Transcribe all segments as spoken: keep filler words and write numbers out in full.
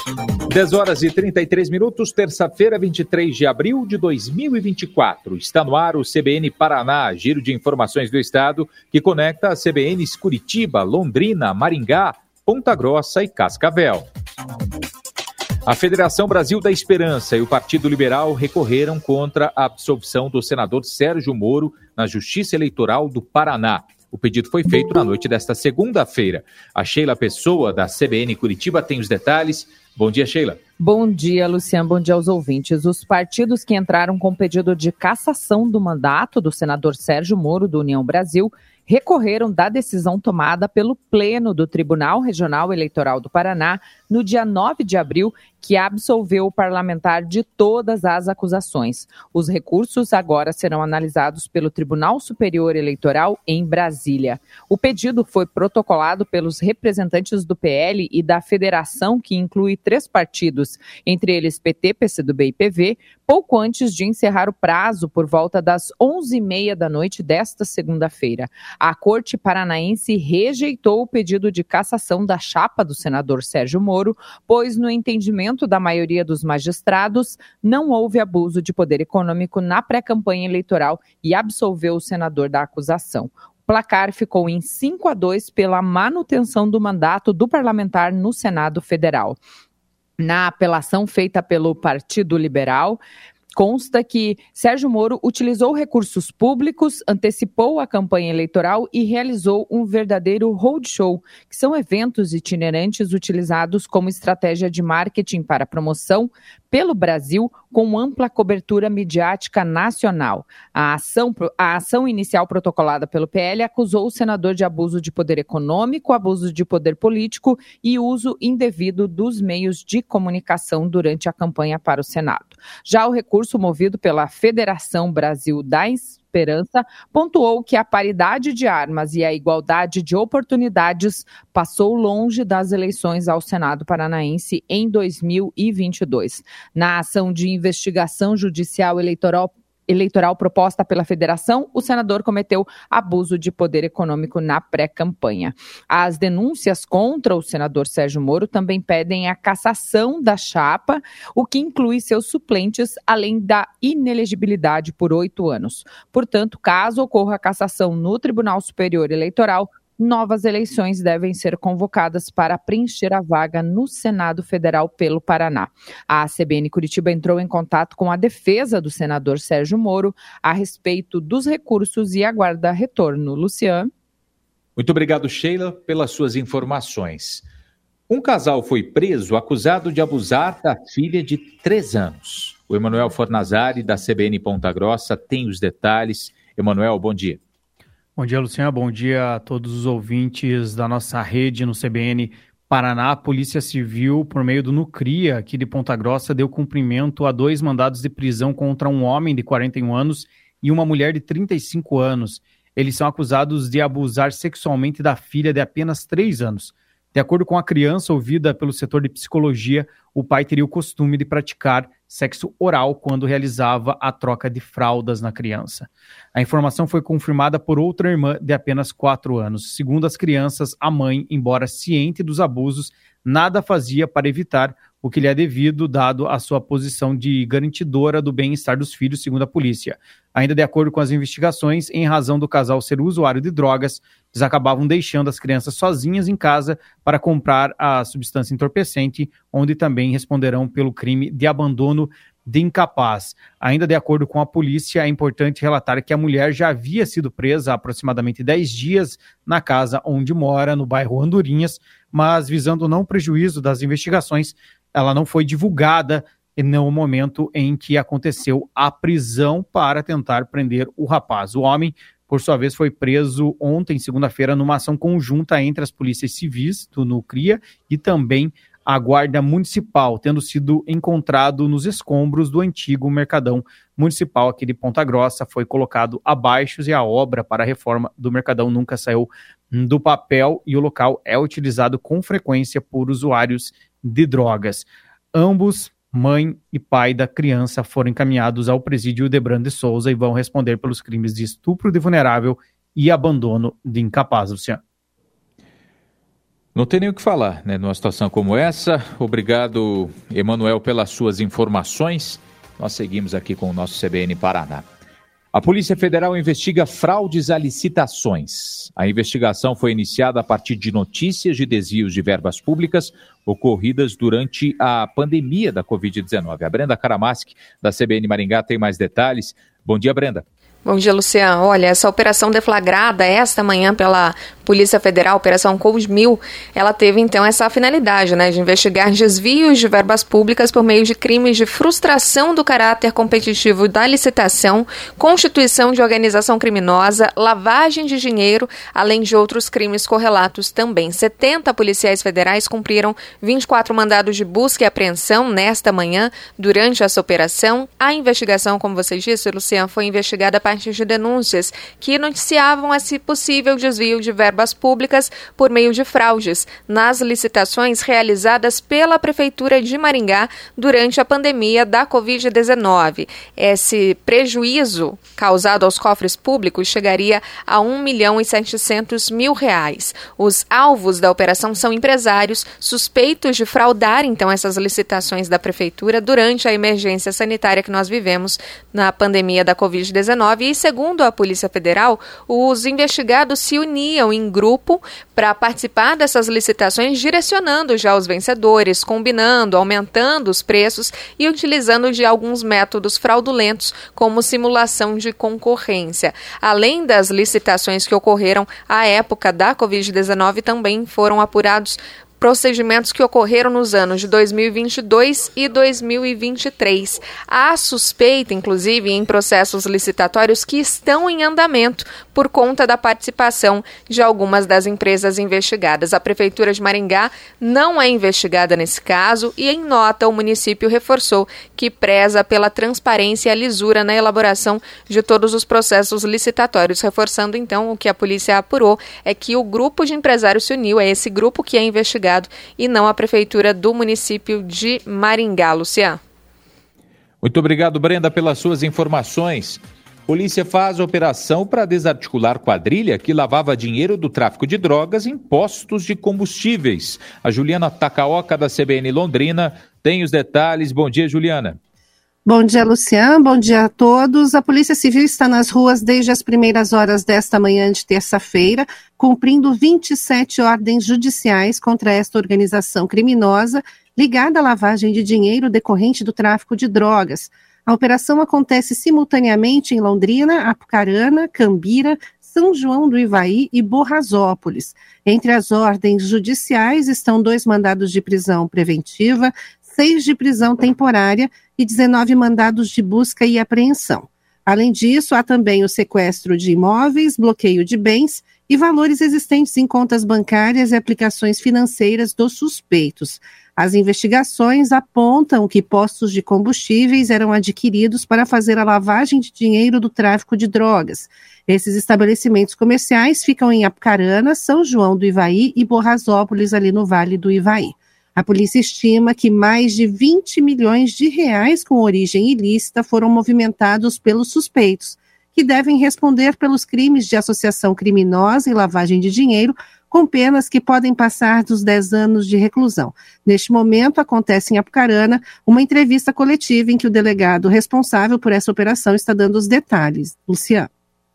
dez horas e trinta e três minutos, terça-feira, vinte e três de abril de dois mil e vinte e quatro. Está no ar o C B N Paraná, giro de informações do estado que conecta as C B Ns Curitiba, Londrina, Maringá, Ponta Grossa e Cascavel. A Federação Brasil da Esperança e o Partido Liberal recorreram contra a absolvição do senador Sérgio Moro na Justiça Eleitoral do Paraná. O pedido foi feito na noite desta segunda-feira. A Sheila Pessoa, da C B N Curitiba, tem os detalhes. Bom dia, Sheila. Bom dia, Luciano. Bom dia aos ouvintes. Os partidos que entraram com pedido de cassação do mandato do senador Sérgio Moro, do União Brasil, recorreram da decisão tomada pelo Pleno do Tribunal Regional Eleitoral do Paraná no dia nove de abril, que absolveu o parlamentar de todas as acusações. Os recursos agora serão analisados pelo Tribunal Superior Eleitoral em Brasília. O pedido foi protocolado pelos representantes do P L e da federação, que inclui três partidos, entre eles P T, P C do B e P V, pouco antes de encerrar o prazo por volta das onze e meia da noite desta segunda-feira. A Corte Paranaense rejeitou o pedido de cassação da chapa do senador Sérgio Moro, pois, no entendimento da maioria dos magistrados, não houve abuso de poder econômico na pré-campanha eleitoral e absolveu o senador da acusação. O placar ficou em cinco a dois pela manutenção do mandato do parlamentar no Senado Federal. Na apelação feita pelo Partido Liberal, consta que Sérgio Moro utilizou recursos públicos, antecipou a campanha eleitoral e realizou um verdadeiro roadshow, que são eventos itinerantes utilizados como estratégia de marketing para promoção pelo Brasil, com ampla cobertura midiática nacional. A ação, a ação inicial protocolada pelo P L acusou o senador de abuso de poder econômico, abuso de poder político e uso indevido dos meios de comunicação durante a campanha para o Senado. Já o recurso movido pela Federação Brasil da Esperança pontuou que a paridade de armas e a igualdade de oportunidades passou longe das eleições ao Senado Paranaense em dois mil e vinte e dois. Na ação de investigação judicial eleitoral eleitoral proposta pela federação, o senador cometeu abuso de poder econômico na pré-campanha. As denúncias contra o senador Sérgio Moro também pedem a cassação da chapa, o que inclui seus suplentes, além da inelegibilidade por oito anos. Portanto, caso ocorra a cassação no Tribunal Superior Eleitoral, novas eleições devem ser convocadas para preencher a vaga no Senado Federal pelo Paraná. A C B N Curitiba entrou em contato com a defesa do senador Sérgio Moro a respeito dos recursos e aguarda retorno. Luciano. Muito obrigado, Sheila, pelas suas informações. Um casal foi preso acusado de abusar da filha de três anos. O Emanuel Fornazari, da C B N Ponta Grossa, tem os detalhes. Emanuel, bom dia. Bom dia, Luciano. Bom dia a todos os ouvintes da nossa rede no C B N Paraná. A Polícia Civil, por meio do Nucria, aqui de Ponta Grossa, deu cumprimento a dois mandados de prisão contra um homem de quarenta e um anos e uma mulher de trinta e cinco anos. Eles são acusados de abusar sexualmente da filha de apenas três anos. De acordo com a criança ouvida pelo setor de psicologia, o pai teria o costume de praticar sexo oral quando realizava a troca de fraldas na criança. A informação foi confirmada por outra irmã de apenas quatro anos. Segundo as crianças, a mãe, embora ciente dos abusos, nada fazia para evitar o que lhe é devido, dado a sua posição de garantidora do bem-estar dos filhos, segundo a polícia. Ainda de acordo com as investigações, em razão do casal ser usuário de drogas, eles acabavam deixando as crianças sozinhas em casa para comprar a substância entorpecente, onde também responderão pelo crime de abandono de incapaz. Ainda de acordo com a polícia, é importante relatar que a mulher já havia sido presa há aproximadamente dez dias na casa onde mora, no bairro Andorinhas, mas visando não prejuízo das investigações, ela não foi divulgada no momento em que aconteceu a prisão para tentar prender o rapaz. O homem, por sua vez, foi preso ontem, segunda-feira, numa ação conjunta entre as polícias civis do Nucria e também a Guarda Municipal, tendo sido encontrado nos escombros do antigo Mercadão Municipal aqui de Ponta Grossa. Foi colocado abaixo e a obra para a reforma do Mercadão nunca saiu do papel e o local é utilizado com frequência por usuários de drogas. Ambos, mãe e pai da criança, foram encaminhados ao presídio Debrando de Souza e vão responder pelos crimes de estupro de vulnerável e abandono de incapaz, Luciano. Não tem nem o que falar, né, numa situação como essa. Obrigado, Emanuel, pelas suas informações. Nós seguimos aqui com o nosso C B N Paraná. A Polícia Federal investiga fraudes a licitações. A investigação foi iniciada a partir de notícias de desvios de verbas públicas ocorridas durante a pandemia da covid dezenove. A Brenda Karamaschi, da C B N Maringá, tem mais detalhes. Bom dia, Brenda. Bom dia, Luciano. Olha, essa operação deflagrada esta manhã pela Polícia Federal, Operação Cosmil, ela teve então essa finalidade, né, de investigar desvios de verbas públicas por meio de crimes de frustração do caráter competitivo da licitação, constituição de organização criminosa, lavagem de dinheiro, além de outros crimes correlatos também. setenta policiais federais cumpriram vinte e quatro mandados de busca e apreensão nesta manhã durante essa operação. A investigação, como você disse, Luciano, foi investigada a partir de denúncias que noticiavam esse possível desvio de verbas públicas por meio de fraudes nas licitações realizadas pela Prefeitura de Maringá durante a pandemia da covid dezenove. Esse prejuízo causado aos cofres públicos chegaria a um milhão e setecentos mil reais. Os alvos da operação são empresários suspeitos de fraudar, então, essas licitações da Prefeitura durante a emergência sanitária que nós vivemos na pandemia da covid dezenove. E, segundo a Polícia Federal, os investigados se uniam em grupo para participar dessas licitações, direcionando já os vencedores, combinando, aumentando os preços e utilizando de alguns métodos fraudulentos, como simulação de concorrência. Além das licitações que ocorreram à época da covid dezenove, também foram apurados procedimentos que ocorreram nos anos de dois mil e vinte e dois e dois mil e vinte e três. Há suspeita, inclusive, em processos licitatórios que estão em andamento por conta da participação de algumas das empresas investigadas. A Prefeitura de Maringá não é investigada nesse caso e, em nota, o município reforçou que preza pela transparência e a lisura na elaboração de todos os processos licitatórios. Reforçando, então, o que a polícia apurou é que o grupo de empresários se uniu, é esse grupo que é investigado e não a Prefeitura do município de Maringá. Luciano. Muito obrigado, Brenda, pelas suas informações. Polícia faz operação para desarticular quadrilha que lavava dinheiro do tráfico de drogas em postos de combustíveis. A Juliana Takaoka, da C B N Londrina, tem os detalhes. Bom dia, Juliana. Bom dia, Luciano. Bom dia a todos. A Polícia Civil está nas ruas desde as primeiras horas desta manhã de terça-feira, cumprindo vinte e sete ordens judiciais contra esta organização criminosa ligada à lavagem de dinheiro decorrente do tráfico de drogas. A operação acontece simultaneamente em Londrina, Apucarana, Cambira, São João do Ivaí e Borrazópolis. Entre as ordens judiciais estão dois mandados de prisão preventiva, seis de prisão temporária e dezenove mandados de busca e apreensão. Além disso, há também o sequestro de imóveis, bloqueio de bens e valores existentes em contas bancárias e aplicações financeiras dos suspeitos. As investigações apontam que postos de combustíveis eram adquiridos para fazer a lavagem de dinheiro do tráfico de drogas. Esses estabelecimentos comerciais ficam em Apucarana, São João do Ivaí e Borrazópolis, ali no Vale do Ivaí. A polícia estima que mais de vinte milhões de reais com origem ilícita foram movimentados pelos suspeitos, que devem responder pelos crimes de associação criminosa e lavagem de dinheiro, com penas que podem passar dos dez anos de reclusão. Neste momento, acontece em Apucarana uma entrevista coletiva em que o delegado responsável por essa operação está dando os detalhes. Luciano.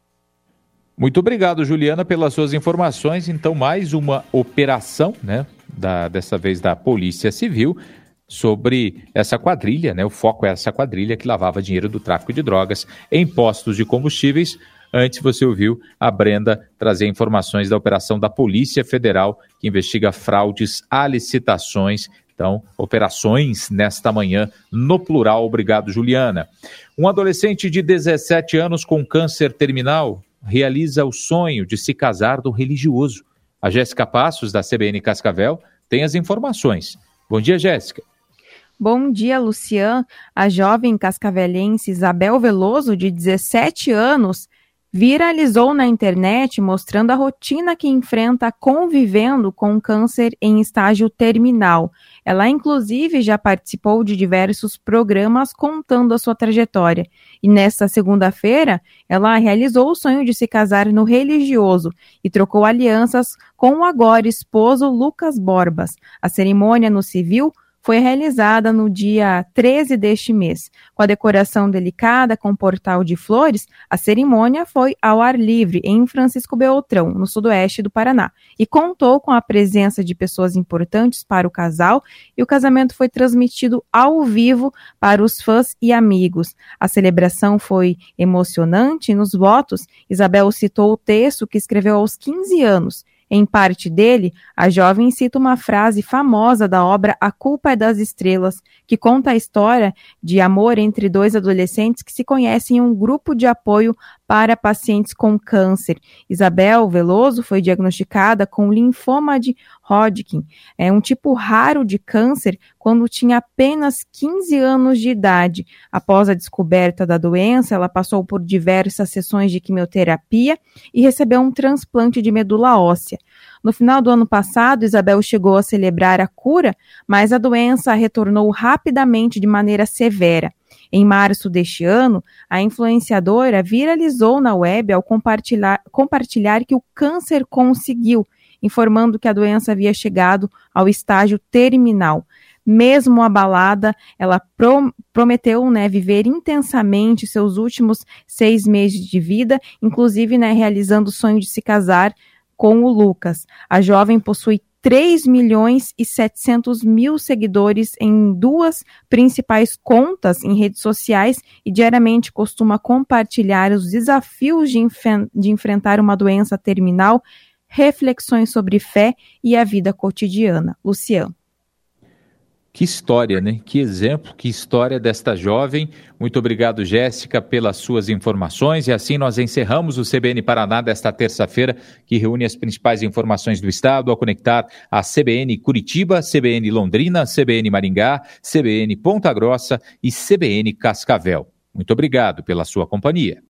Muito obrigado, Juliana, pelas suas informações. Então, mais uma operação, né, da, dessa vez da Polícia Civil, sobre essa quadrilha, né? O foco é essa quadrilha que lavava dinheiro do tráfico de drogas em postos de combustíveis. Antes você ouviu a Brenda trazer informações da operação da Polícia Federal, que investiga fraudes a licitações. Então, operações nesta manhã, no plural. Obrigado, Juliana. Um adolescente de dezessete anos com câncer terminal realiza o sonho de se casar do religioso. A Jéssica Passos, da C B N Cascavel, tem as informações. Bom dia, Jéssica. Bom dia, Lucian. A jovem cascavelense Isabel Veloso, de dezessete anos, viralizou na internet mostrando a rotina que enfrenta convivendo com câncer em estágio terminal. Ela, inclusive, já participou de diversos programas contando a sua trajetória. E nesta segunda-feira, ela realizou o sonho de se casar no religioso e trocou alianças com o agora esposo Lucas Borbas. A cerimônia no civil foi realizada no dia treze deste mês. Com a decoração delicada com portal de flores, a cerimônia foi ao ar livre em Francisco Beltrão, no sudoeste do Paraná, e contou com a presença de pessoas importantes para o casal, e o casamento foi transmitido ao vivo para os fãs e amigos. A celebração foi emocionante e nos votos, Isabel citou o texto que escreveu aos quinze anos. Em parte dele, a jovem cita uma frase famosa da obra A Culpa é das Estrelas, que conta a história de amor entre dois adolescentes que se conhecem em um grupo de apoio para pacientes com câncer. Isabel Veloso foi diagnosticada com linfoma de Hodgkin, é um tipo raro de câncer, quando tinha apenas quinze anos de idade. Após a descoberta da doença, ela passou por diversas sessões de quimioterapia e recebeu um transplante de medula óssea. No final do ano passado, Isabel chegou a celebrar a cura, mas a doença retornou rapidamente de maneira severa. Em março deste ano, a influenciadora viralizou na web ao compartilhar, compartilhar que o câncer conseguiu, informando que a doença havia chegado ao estágio terminal. Mesmo abalada, ela pro, prometeu né, viver intensamente seus últimos seis meses de vida, inclusive né, realizando o sonho de se casar com o Lucas. A jovem possui três milhões e setecentos mil seguidores em duas principais contas em redes sociais e diariamente costuma compartilhar os desafios de, enf- de enfrentar uma doença terminal, reflexões sobre fé e a vida cotidiana. Luciano. Que história, né? Que exemplo, que história desta jovem. Muito obrigado, Jéssica, pelas suas informações. E assim nós encerramos o C B N Paraná desta terça-feira, que reúne as principais informações do estado ao conectar a C B N Curitiba, C B N Londrina, C B N Maringá, C B N Ponta Grossa e C B N Cascavel. Muito obrigado pela sua companhia.